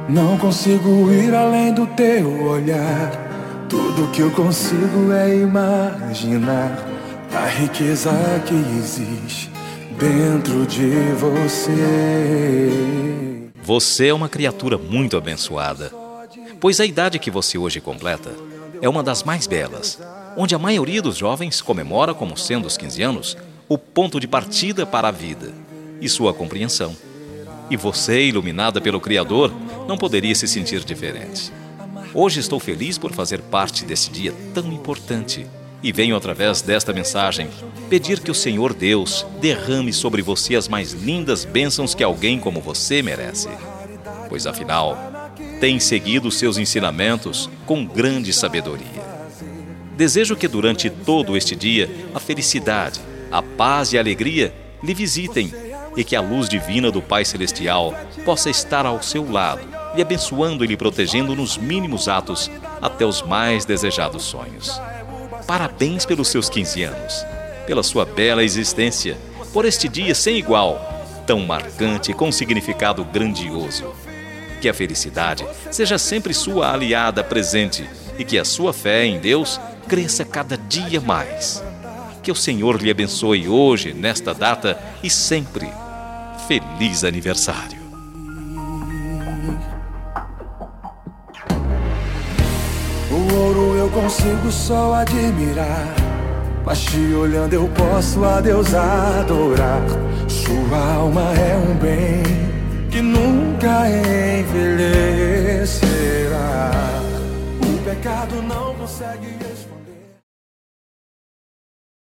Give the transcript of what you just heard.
Não consigo ir além do teu olhar. Tudo que eu consigo é imaginar a riqueza que existe dentro de você. Você é uma criatura muito abençoada, pois a idade que você hoje completa é uma das mais belas, onde a maioria dos jovens comemora como sendo os 15 anos o ponto de partida para a vida e sua compreensão. E você, iluminada pelo Criador, não poderia se sentir diferente. Hoje estou feliz por fazer parte desse dia tão importante e venho, através desta mensagem, pedir que o Senhor Deus derrame sobre você as mais lindas bênçãos que alguém como você merece. Pois, afinal, tem seguido seus ensinamentos com grande sabedoria. Desejo que durante todo este dia a felicidade, a paz e a alegria lhe visitem e que a luz divina do Pai Celestial possa estar ao seu lado, lhe abençoando e lhe protegendo nos mínimos atos até os mais desejados sonhos. Parabéns pelos seus 15 anos, pela sua bela existência, por este dia sem igual, tão marcante e com significado grandioso. Que a felicidade seja sempre sua aliada presente e que a sua fé em Deus cresça cada dia mais. Que o Senhor lhe abençoe hoje, nesta data e sempre. Feliz aniversário! O ouro eu consigo só admirar, mas te olhando eu posso a Deus adorar. Sua alma é um bem que nunca envelhecerá. O pecado não consegue esconder.